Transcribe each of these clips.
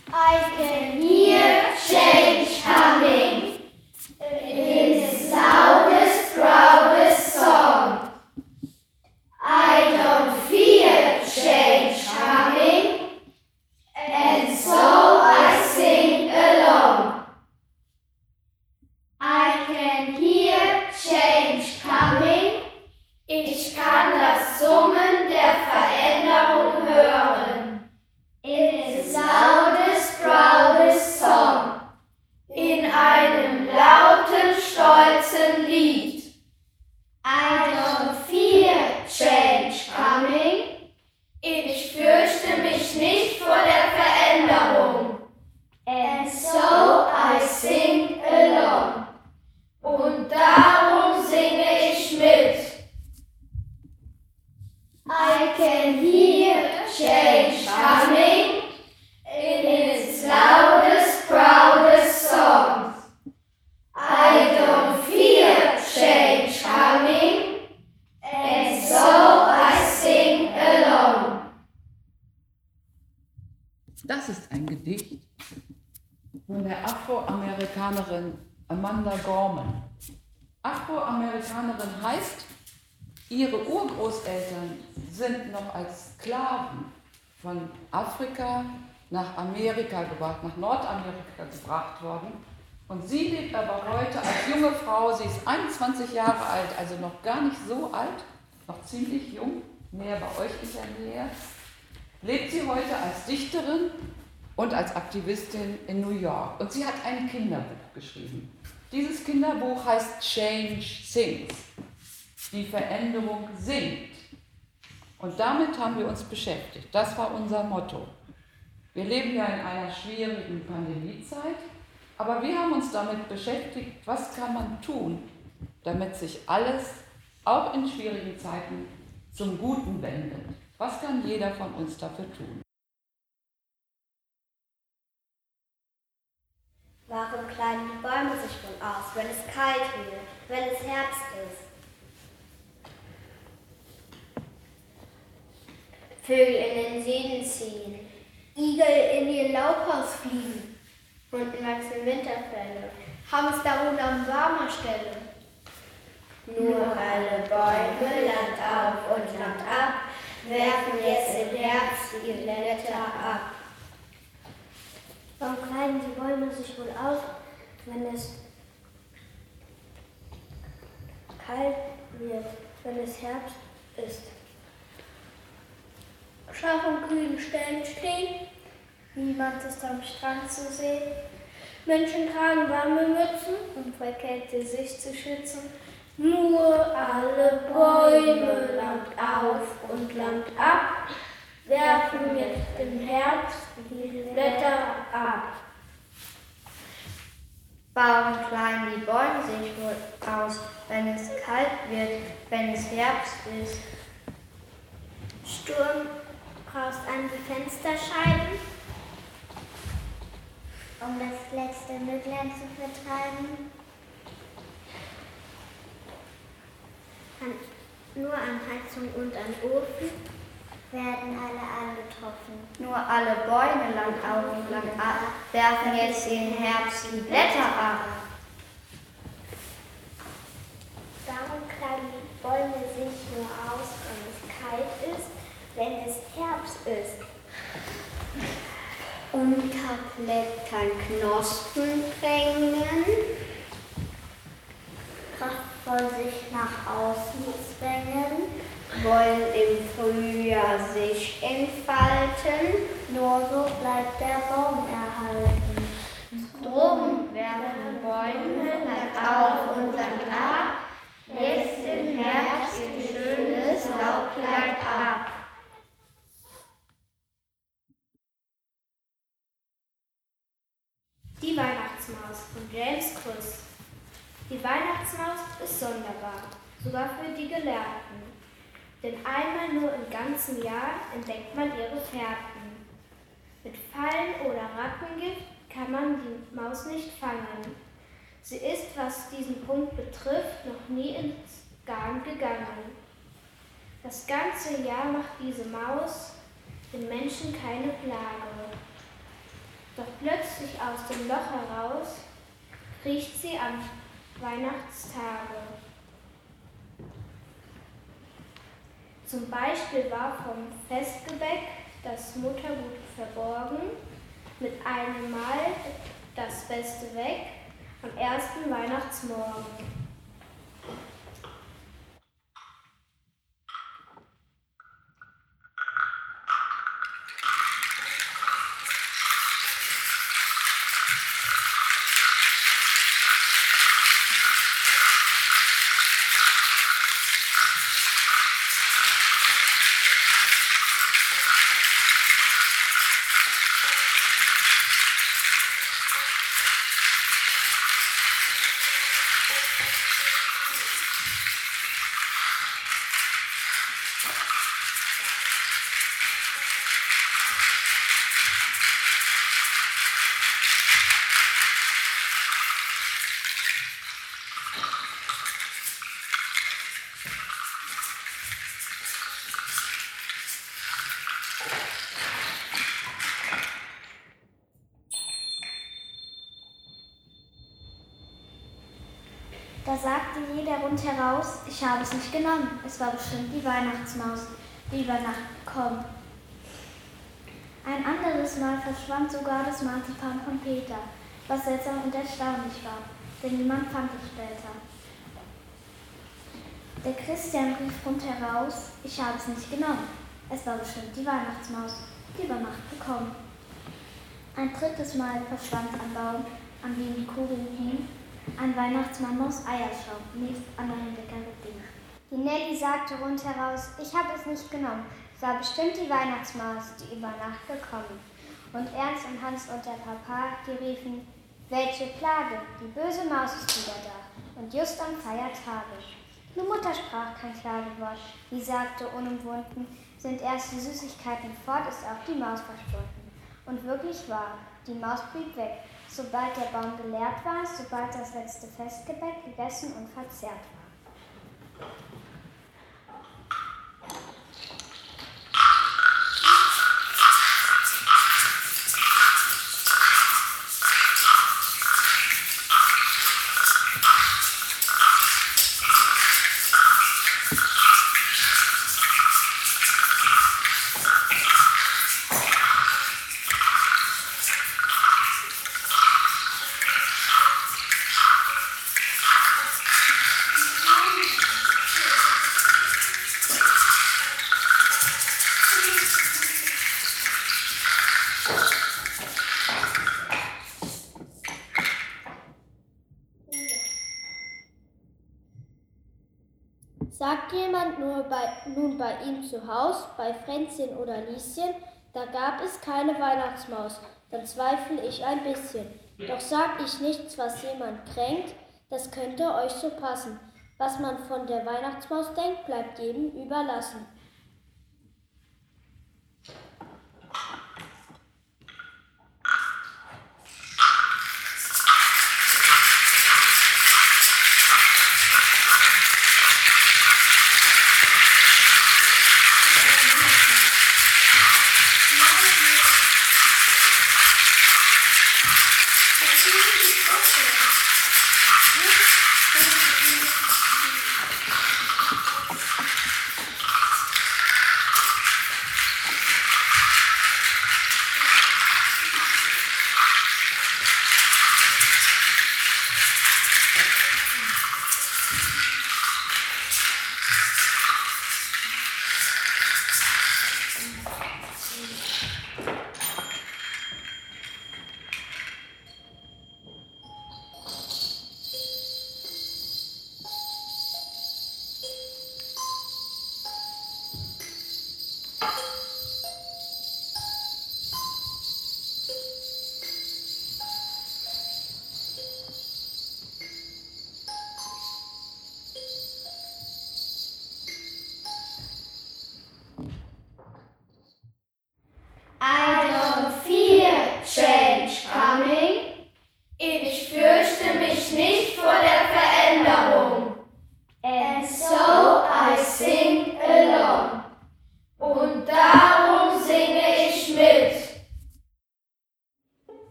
I can hear change coming in its loudest, proudest song. I don't fear change coming, and so I sing along. I can hear change coming, ich kann das Summen der Veränderung hören. In its loudest, proudest song, in einem lauten, stolzen Lied. I don't fear change coming, ich fürchte mich nicht vor der Veränderung. And so I sing along. Und darum singe ich mit. I can hear change coming in its loudest, proudest songs. I don't fear change coming, and so I sing along. Das ist ein Gedicht von der Afroamerikanerin Amanda Gorman. Afroamerikanerin heißt, ihre Urgroßeltern sind noch als Sklaven von Afrika nach Amerika gebracht, nach Nordamerika gebracht worden. Und sie lebt aber heute als junge Frau, sie ist 21 Jahre alt, also noch gar nicht so alt, noch ziemlich jung, näher bei euch in der Nähe, lebt sie heute als Dichterin und als Aktivistin in New York. Und sie hat ein Kinderbuch geschrieben. Dieses Kinderbuch heißt Change Sings. Die Veränderung singt. Und damit haben wir uns beschäftigt. Das war unser Motto. Wir leben ja in einer schwierigen Pandemiezeit, aber wir haben uns damit beschäftigt, was kann man tun, damit sich alles, auch in schwierigen Zeiten, zum Guten wendet. Was kann jeder von uns dafür tun? Warum kleiden die Bäume sich wohl aus, wenn es kalt wird, wenn es Herbst ist? Vögel in den Süden ziehen, Igel in ihr Laubhaus fliegen, Hunden wachsen Winterfelle, Hamsterrudern an warmer Stelle. Nur alle Bäume, Land auf und Land ab, werfen jetzt im Herbst die Blätter ab. Warum kleiden die Bäume sich wohl aus, wenn es kalt wird, wenn es Herbst ist? Scharf an kühlen Stellen stehen, niemand ist am Strand zu sehen. Menschen tragen warme Mützen, um vor Kälte sich zu schützen. Nur alle Bäume, Land auf und Land ab, werfen jetzt im Herbst die Blätter ab. Warum kleiden die Bäume sich wohl aus, wenn es kalt wird, wenn es Herbst ist? Sturm braust an die Fensterscheiben, um das letzte Mücklein zu vertreiben. Nur an Heizung und an Ofen werden alle angetroffen. Nur alle Bäume Land auf und Land ab werfen jetzt im Herbst die Blätter ab. Darum kleiden die Bäume sich nur aus, wenn es kalt ist, wenn es Herbst ist. Unter Blättern Knospen bringen, kraftvoll sich nach außen zwängen, wollen im Frühjahr sich entfalten, nur so bleibt der Baum erhalten. Drum werden Bäume Land auf und Land ab, jetzt im Herbst ein schönes Laubkleid ab. Die Weihnachtsmaus von James Krüss. Die Weihnachtsmaus ist sonderbar, sogar für die Gelehrten. Denn einmal nur im ganzen Jahr entdeckt man ihre Fährten. Mit Fallen oder Rattengift kann man die Maus nicht fangen. Sie ist, was diesen Punkt betrifft, noch nie ins Garn gegangen. Das ganze Jahr macht diese Maus den Menschen keine Plage. plötzlich aus dem Loch heraus, kriecht sie am Weihnachtstage. Zum Beispiel war vom Festgebäck das Muttergut verborgen, mit einem Mal das Beste weg, am ersten Weihnachtsmorgen. Da sagte jeder rundheraus, ich habe es nicht genommen, es war bestimmt die Weihnachtsmaus, die über Nacht gekommen. Ein anderes Mal verschwand sogar das Marzipan von Peter, was seltsam und erstaunlich war, denn niemand fand es später. Der Christian rief rundheraus, ich habe es nicht genommen, es war bestimmt die Weihnachtsmaus, die über Nacht gekommen. Ein drittes Mal verschwand ein Baum, an dem die Kugeln hingen, ein Weihnachtsmann aus Eierschaum, nebst anderen leckeren Dingen. Die Nelly sagte rundheraus, ich habe es nicht genommen, es war bestimmt die Weihnachtsmaus, die über Nacht gekommen. Und Ernst und Hans und der Papa, die riefen, welche Plage, die böse Maus ist wieder da, und just am Feiertage. Nur Mutter sprach kein Klagewort, die sagte unumwunden, sind erst die Süßigkeiten fort, ist auch die Maus verschwunden. Und wirklich wahr, die Maus blieb weg, sobald der Baum geleert war, sobald das letzte Festgebäck gegessen und verzehrt war. Sagt jemand nun bei ihm zu Haus, bei Fränzchen oder Lieschen, da gab es keine Weihnachtsmaus, dann zweifle ich ein bisschen. Doch sag ich nichts, was jemand kränkt, das könnte euch so passen. Was man von der Weihnachtsmaus denkt, bleibt jedem überlassen.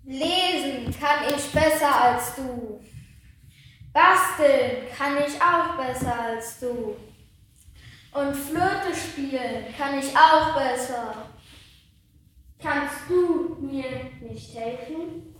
Lesen kann ich besser als du. Basteln kann ich auch besser als du. Und Flöte spielen kann ich auch besser. Kannst du mir nicht helfen?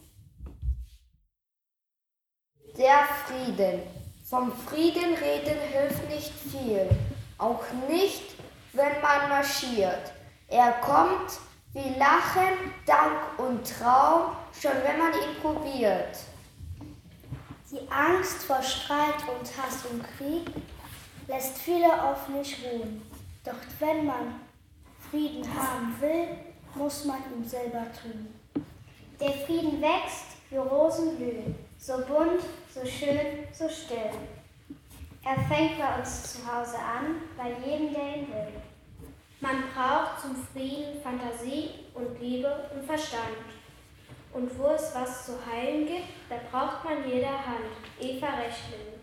Der Frieden. Vom Frieden reden hilft nicht viel, auch nicht, wenn man marschiert. Er kommt wie Lachen, Dank und Traum, schon wenn man ihn probiert. Die Angst vor Streit und Hass und Krieg lässt viele oft nicht ruhen. Doch wenn man Frieden haben will, muss man ihn selber tun. Der Frieden wächst, wie Rosen blühen, so bunt, so schön, so still. Er fängt bei uns zu Hause an, bei jedem, der ihn will. Man braucht zum Frieden Fantasie und Liebe und Verstand. Und wo es was zu heilen gibt, da braucht man jeder Hand. Eva Rechtlin.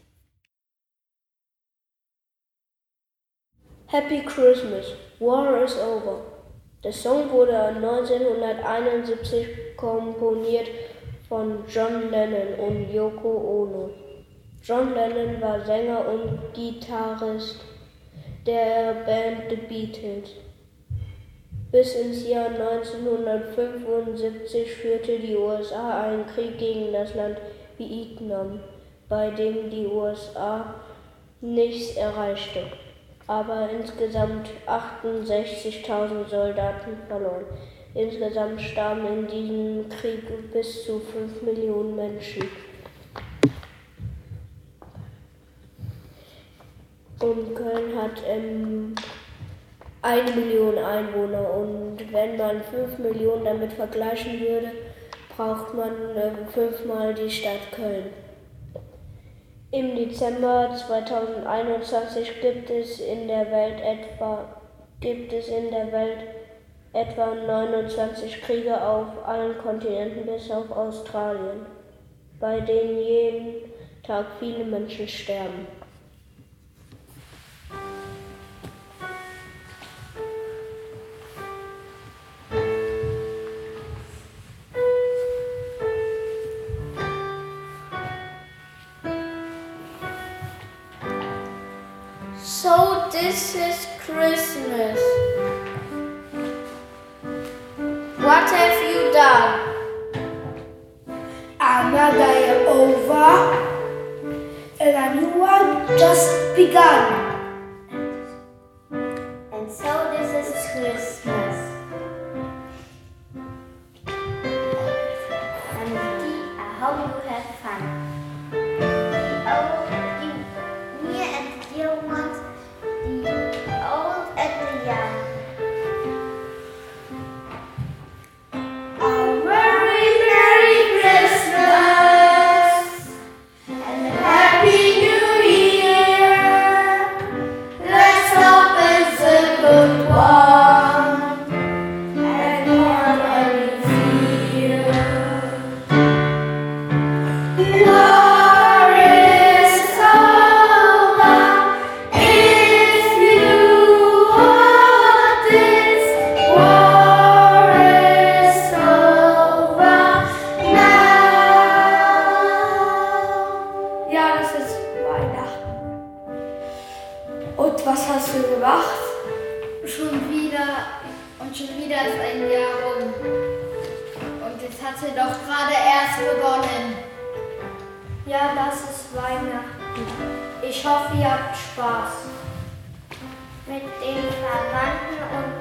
Happy Christmas, War is Over. Der Song wurde 1971 komponiert von John Lennon und Yoko Ono. John Lennon war Sänger und Gitarrist der Band The Beatles. Bis ins Jahr 1975 führte die USA einen Krieg gegen das Land Vietnam, bei dem die USA nichts erreichte, aber insgesamt 68.000 Soldaten verloren. Insgesamt starben in diesem Krieg bis zu 5 Millionen Menschen. Und Köln hat 1 Million Einwohner, und wenn man 5 Millionen damit vergleichen würde, braucht man 5-mal die Stadt Köln. Im Dezember 2021 gibt es in der Welt etwa 29 Kriege auf allen Kontinenten bis auf Australien, bei denen jeden Tag viele Menschen sterben. So this is Christmas. What have you done? Another year over, and a new one just begun. And so this is Christmas. And I hope you have fun. Me and the dear ones, the old and the young. A very Merry Christmas and a Happy New Year. Let's hope it's a good one and not any fear. War is over if you want this. War is over now. Ja, das ist Weihnachten. Und was hast du gemacht? Schon wieder ist ein Jahr rum. Und jetzt hat sie doch gerade erst begonnen. Ja, das ist Weihnachten. Ich hoffe, ihr habt Spaß. Mit den Verwandten und